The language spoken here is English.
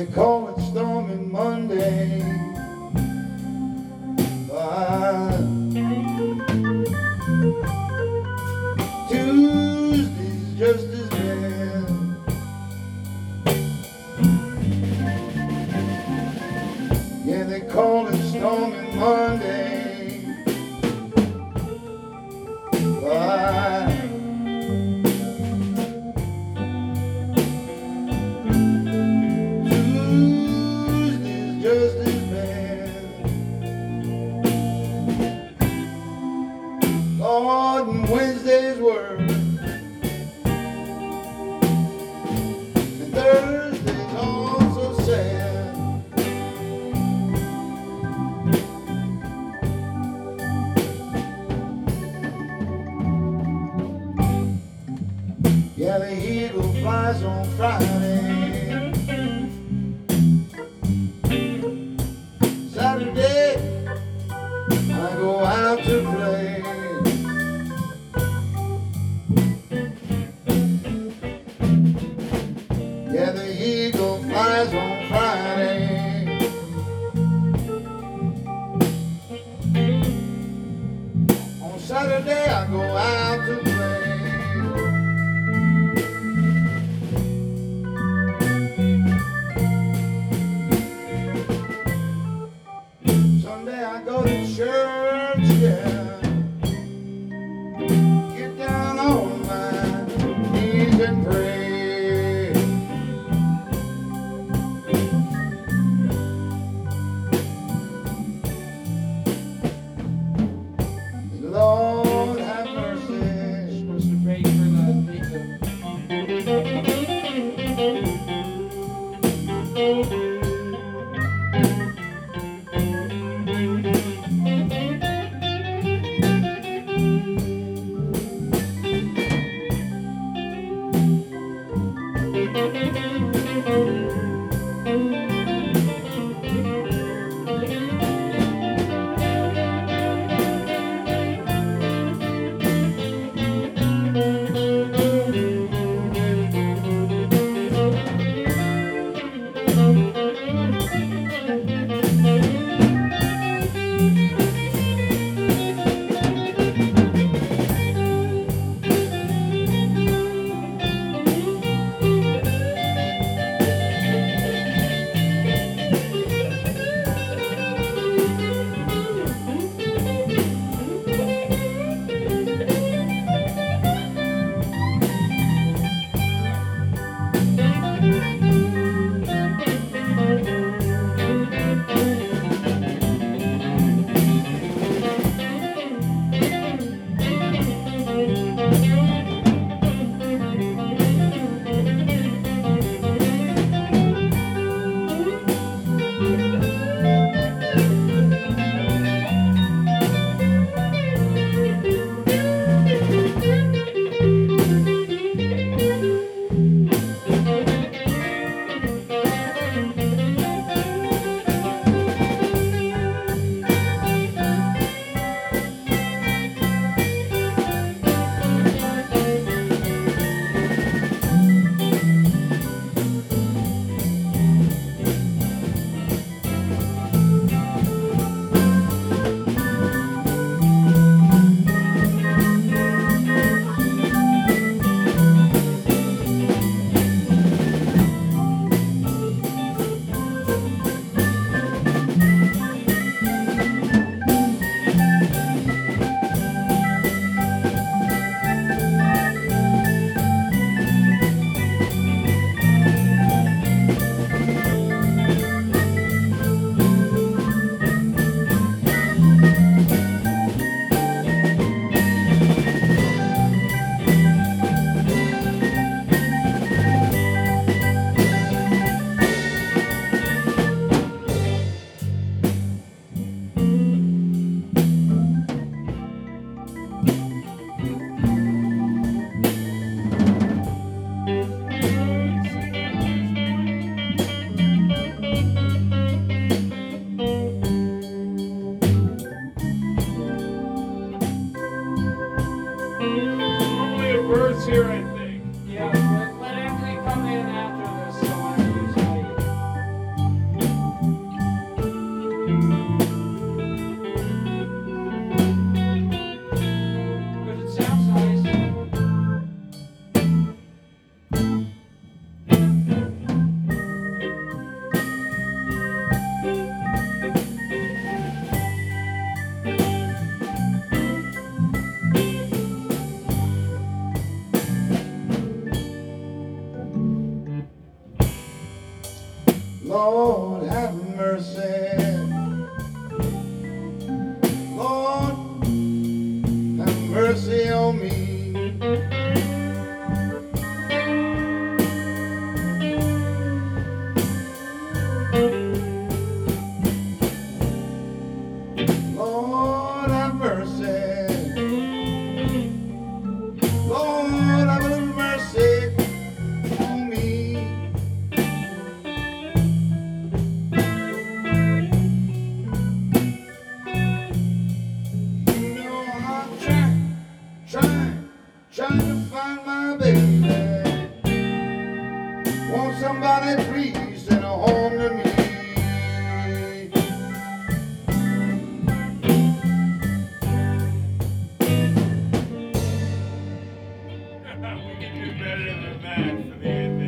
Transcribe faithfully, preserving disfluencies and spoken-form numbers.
they call it Stormy Monday. But Tuesday's just as bad. Yeah, they call it Stormy Monday. But Tuesday's just as bad. Lord, and Wednesday's work, and Thursday's also sad. Yeah, the eagle flies on Friday. Saturday, I go out to play. Yeah, the eagle flies on Friday. On Saturday, I go out to play. Sunday I go to church, yeah. Get down on my knees and pray. Lord have mercy. You're supposed to pray for the victim. Thank you. Lord, have mercy on me. Lord, have mercy. Lord, have a little mercy on me. You know I'm trying, trying, trying to find my baby. Want somebody please send her home to me.